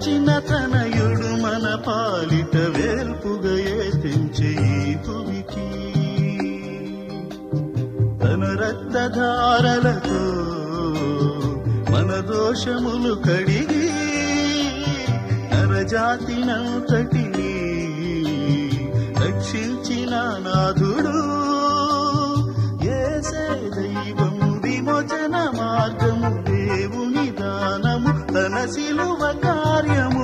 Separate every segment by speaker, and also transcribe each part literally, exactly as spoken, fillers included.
Speaker 1: వెలసిన తనయుడు మన పాలిట వేల్పుగా తెంచే ఈ భువికి తన రక్తధారలతో మన దోషములు కడిగి నరజాతినంతటిని రక్షించిన నాథుడు యేసే దైవం విమోచన మార్గము దేవుని దానము తన శిలువ కార్యము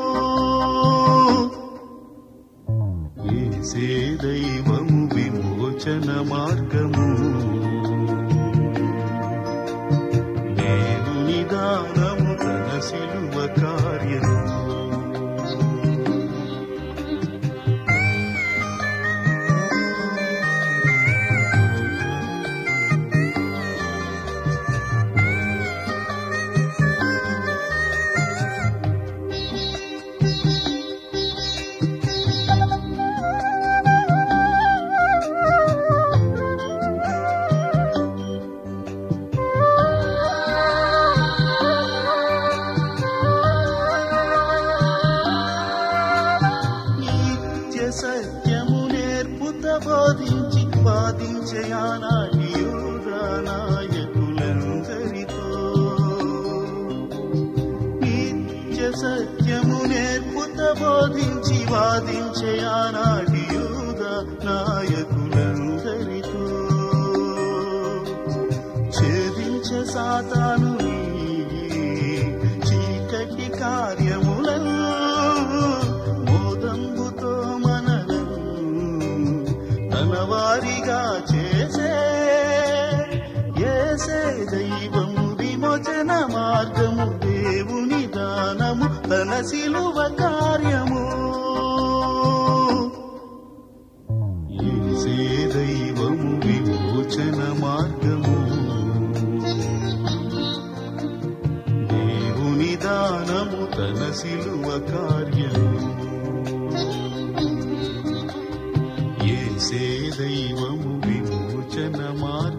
Speaker 1: యేసే దైవము విమోచన మార్గము దేవుని దానము తన శిలువ కార్యము సత్యము నేర్పుత బోధించి బాధించే ఆనాటి యూదా నాయకులందరితో నిత్య సత్యము నేర్పుత బోధించి వాదించే ఆనాటి యూదా నాయకులందరితో ఛేదించే సాతానుని చీకటి కార్యములను మోదంబుతో వారిగా చేసే యేసే దైవం విమోచన మార్గము దేవుని దానము తన శిలువ కార్యము యేసే దైవము విమోచన మార్గము దేవుని దానము తన శిలువ కార్యము యేసే దైవము విమోచన మార్గము